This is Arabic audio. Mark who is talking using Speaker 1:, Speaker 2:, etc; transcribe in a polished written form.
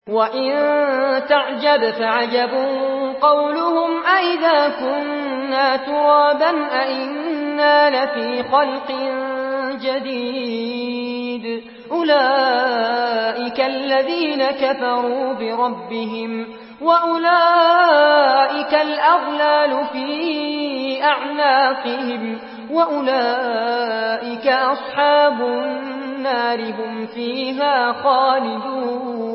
Speaker 1: وَإِن تَعْجَبْ فَعَجَبٌ قَوْلُهُمْ أَإِذَا كُنَّا تُرَابًا أَإِنَّا لَفِي خَلْقٍ جَدِيدٍ أُولَئِكَ الَّذِينَ كَفَرُوا بِرَبِّهِمْ وَأُولَئِكَ الْأَغْلَالُ فِي أَعْنَاقِهِمْ وَأُولَئِكَ أَصْحَابُ النَّارِ هُمْ فِيهَا خَالِدُونَ